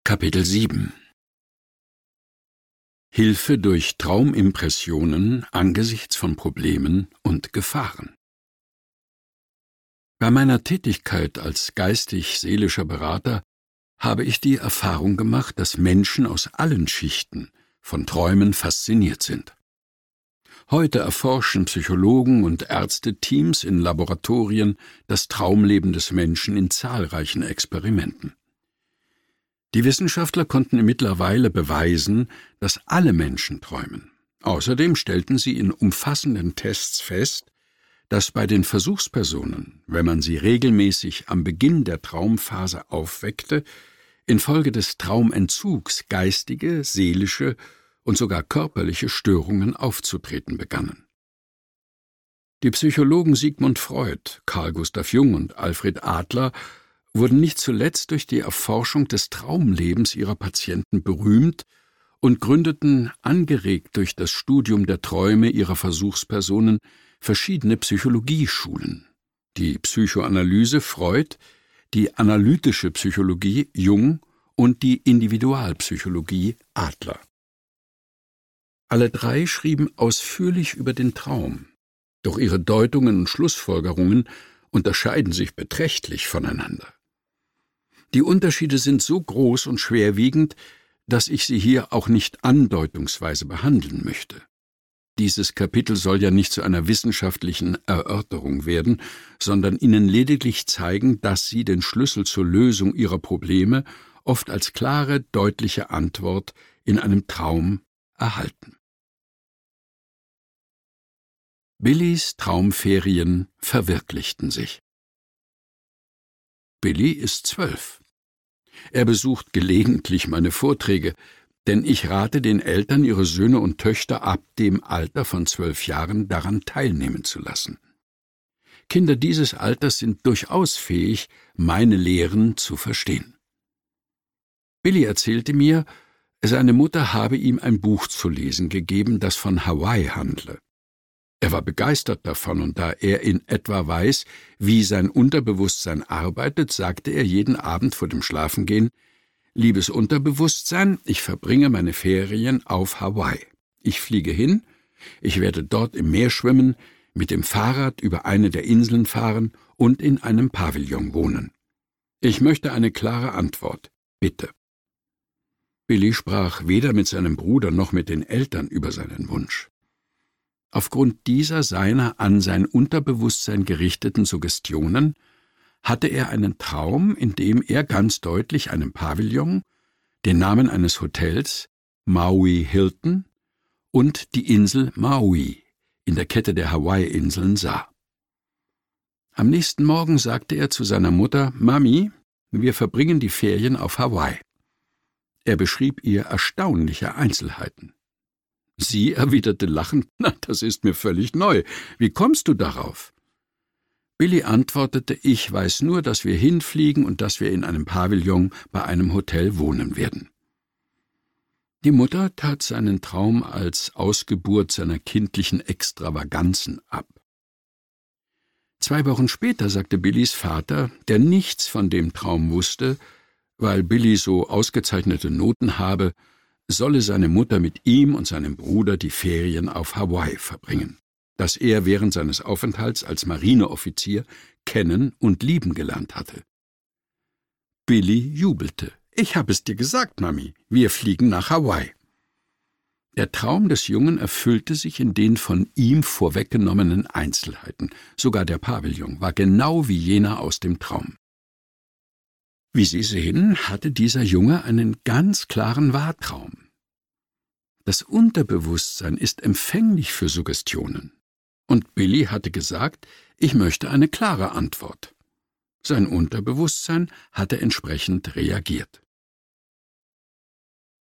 Kapitel 7 Hilfe durch Traumimpressionen angesichts von Problemen und Gefahren. Bei meiner Tätigkeit als geistig-seelischer Berater habe ich die Erfahrung gemacht, dass Menschen aus allen Schichten von Träumen fasziniert sind. Heute erforschen Psychologen und Ärzteteams in Laboratorien das Traumleben des Menschen in zahlreichen Experimenten. Die Wissenschaftler konnten mittlerweile beweisen, dass alle Menschen träumen. Außerdem stellten sie in umfassenden Tests fest, dass bei den Versuchspersonen, wenn man sie regelmäßig am Beginn der Traumphase aufweckte, infolge des Traumentzugs geistige, seelische und sogar körperliche Störungen aufzutreten begannen. Die Psychologen Sigmund Freud, Carl Gustav Jung und Alfred Adler wurden nicht zuletzt durch die Erforschung des Traumlebens ihrer Patienten berühmt und gründeten, angeregt durch das Studium der Träume ihrer Versuchspersonen, verschiedene Psychologieschulen: die Psychoanalyse Freud, die analytische Psychologie Jung und die Individualpsychologie Adler. Alle drei schrieben ausführlich über den Traum, doch ihre Deutungen und Schlussfolgerungen unterscheiden sich beträchtlich voneinander. Die Unterschiede sind so groß und schwerwiegend, dass ich sie hier auch nicht andeutungsweise behandeln möchte. Dieses Kapitel soll ja nicht zu einer wissenschaftlichen Erörterung werden, sondern Ihnen lediglich zeigen, dass Sie den Schlüssel zur Lösung Ihrer Probleme oft als klare, deutliche Antwort in einem Traum erhalten. Billys Traumferien verwirklichten sich. Billy ist 12. Er besucht gelegentlich meine Vorträge, denn ich rate den Eltern, ihre Söhne und Töchter ab dem Alter von 12 Jahren daran teilnehmen zu lassen. Kinder dieses Alters sind durchaus fähig, meine Lehren zu verstehen. Billy erzählte mir, seine Mutter habe ihm ein Buch zu lesen gegeben, das von Hawaii handle. Er war begeistert davon, und da er in etwa weiß, wie sein Unterbewusstsein arbeitet, sagte er jeden Abend vor dem Schlafengehen: »Liebes Unterbewusstsein, ich verbringe meine Ferien auf Hawaii. Ich fliege hin, ich werde dort im Meer schwimmen, mit dem Fahrrad über eine der Inseln fahren und in einem Pavillon wohnen. Ich möchte eine klare Antwort, bitte.« Billy sprach weder mit seinem Bruder noch mit den Eltern über seinen Wunsch. Aufgrund dieser seiner an sein Unterbewusstsein gerichteten Suggestionen hatte er einen Traum, in dem er ganz deutlich einen Pavillon, den Namen eines Hotels, Maui Hilton, und die Insel Maui in der Kette der Hawaii-Inseln sah. Am nächsten Morgen sagte er zu seiner Mutter: »Mami, wir verbringen die Ferien auf Hawaii.« Er beschrieb ihr erstaunliche Einzelheiten. Sie erwiderte lachend: »Na, das ist mir völlig neu. Wie kommst du darauf?« Billy antwortete: »Ich weiß nur, dass wir hinfliegen und dass wir in einem Pavillon bei einem Hotel wohnen werden.« Die Mutter tat seinen Traum als Ausgeburt seiner kindlichen Extravaganzen ab. 2 Wochen später sagte Billys Vater, der nichts von dem Traum wusste, weil Billy so ausgezeichnete Noten habe, solle seine Mutter mit ihm und seinem Bruder die Ferien auf Hawaii verbringen, das er während seines Aufenthalts als Marineoffizier kennen und lieben gelernt hatte. Billy jubelte: »Ich habe es dir gesagt, Mami, wir fliegen nach Hawaii.« Der Traum des Jungen erfüllte sich in den von ihm vorweggenommenen Einzelheiten. Sogar der Pavillon war genau wie jener aus dem Traum. Wie Sie sehen, hatte dieser Junge einen ganz klaren Wahrtraum. Das Unterbewusstsein ist empfänglich für Suggestionen. Und Billy hatte gesagt, ich möchte eine klare Antwort. Sein Unterbewusstsein hatte entsprechend reagiert.